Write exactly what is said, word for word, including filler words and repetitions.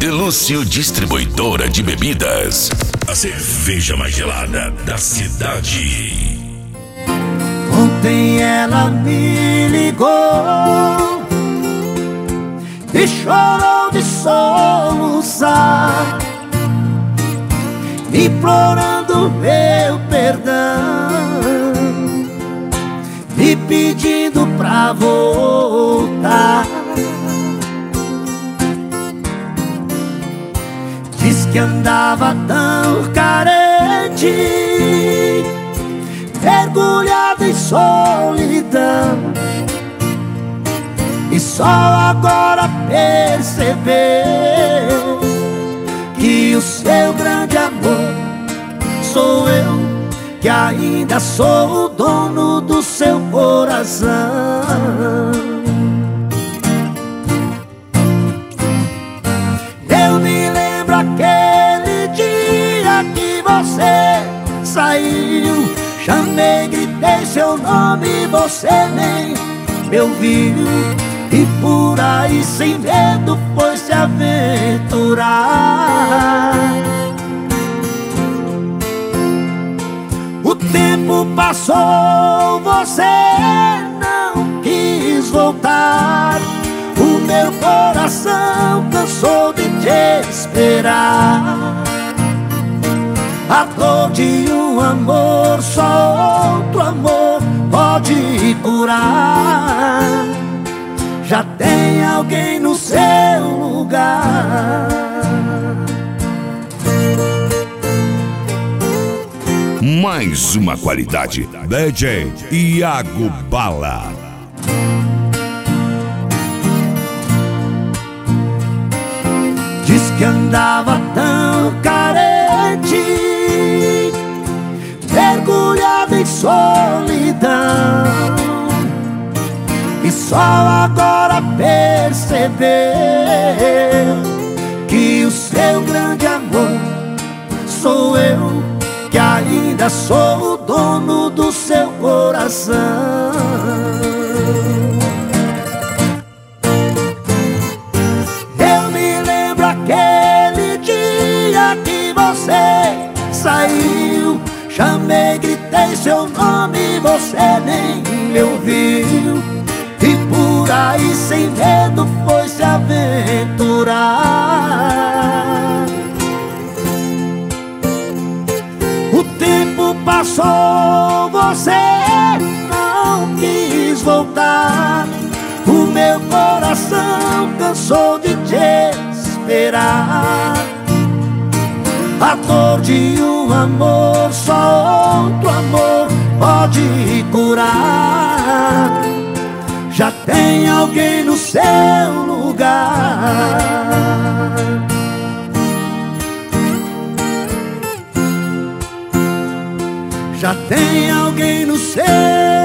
Delúcio Distribuidora de Bebidas. A cerveja mais gelada da cidade. Ontem ela me ligou e chorou de soluçar, implorando meu perdão, me pedindo pra voltar. Diz que andava tão carente, mergulhada em solidão, e só agora percebeu que o seu grande amor sou eu, que ainda sou o dono do seu coração. Eu me lembro aquele dia que você saiu, chamei, gritei seu nome, você nem me ouviu, e por aí sem medo foi se aventurar. O tempo passou, você não quis voltar, o meu coração cansou de te esperar. A dor de um amor, só outro amor pode curar. Já tem alguém no seu lugar. Mais uma qualidade. D J Iago Bala. Diz que andava tão carente, mergulhado em solidão, e só agora percebeu que o seu grande amor sou eu, que ainda sou o dono do seu coração. Eu me lembro aquele dia que você saiu, chamei, gritei seu nome, você nem me ouviu, e por aí sem medo foi se aventurar. O tempo passou, você não quis voltar, o meu coração cansou de te esperar. A dor de um amor, só outro amor pode curar. Já tem alguém no seu lugar. Já tem alguém no seu